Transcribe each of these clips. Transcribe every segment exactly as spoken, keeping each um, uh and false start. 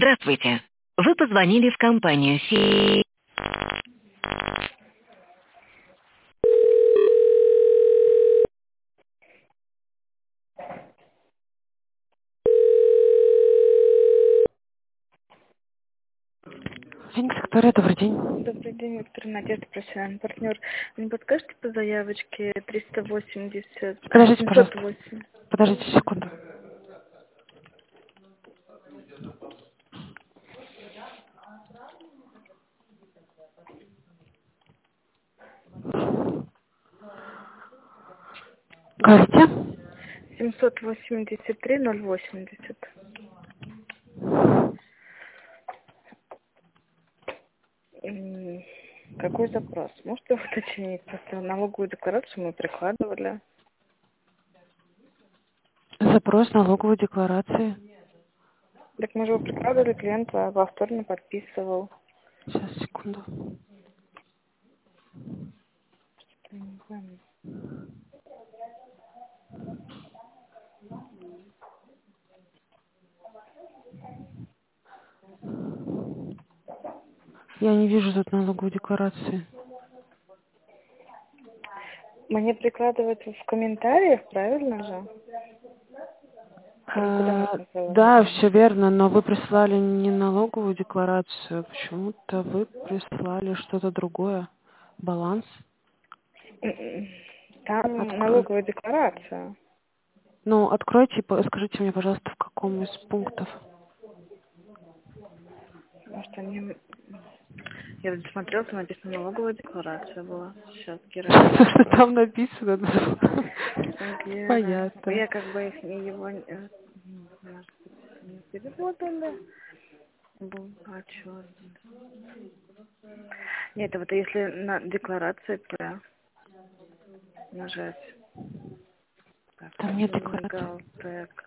Здравствуйте. Вы позвонили в компанию Си. Феникс Виктория, добрый день. Добрый день, Виктор Надежда, профессиональный партнер. Вы не подскажете по заявочке триста восемьдесят, а, Подождите, семьсот пожалуйста. восемь? Подождите секунду. Говорите. семьсот восемьдесят три ноль восемьдесят. М, Какой запрос? Можете уточнить? Просто налоговую декларацию мы прикладывали. Запрос налоговой декларации. Так мы же его прикладывали, клиент а, повторно подписывал. Сейчас, секунду. Я не помню. Я не вижу тут налоговой декларации. Мне прикладывать в комментариях, правильно же? Или куда А, нужно приложить? да, все верно, но вы прислали не налоговую декларацию, почему-то вы прислали что-то другое. Баланс. М-м. Там Открой. налоговая декларация. Ну, откройте и по- скажите мне, пожалуйста, в каком из пунктов. Может, они... Я вот смотрела, там написано налоговая декларация была. Сейчас, Гера, Что открою. там написано? Гера. Понятно. Я как бы их не его... не- э, Может быть, не переводили. Был отчет. Нет, это вот если на декларации прям нажать. Так, Там нет почему не декларации. мигал трек?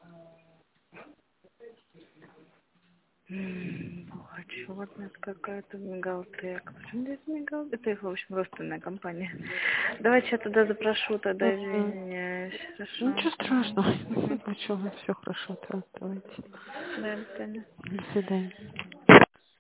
М, Отчетность какая-то, мигал трек. Почему здесь мигал? Это их, в общем, родственная компания. Давайте я туда запрошу, тогда Мгм. извиняюсь. Хорошо. Ничего страшного. Угу. Почему? Все хорошо. Да, давайте. Да, до свидания. До свидания.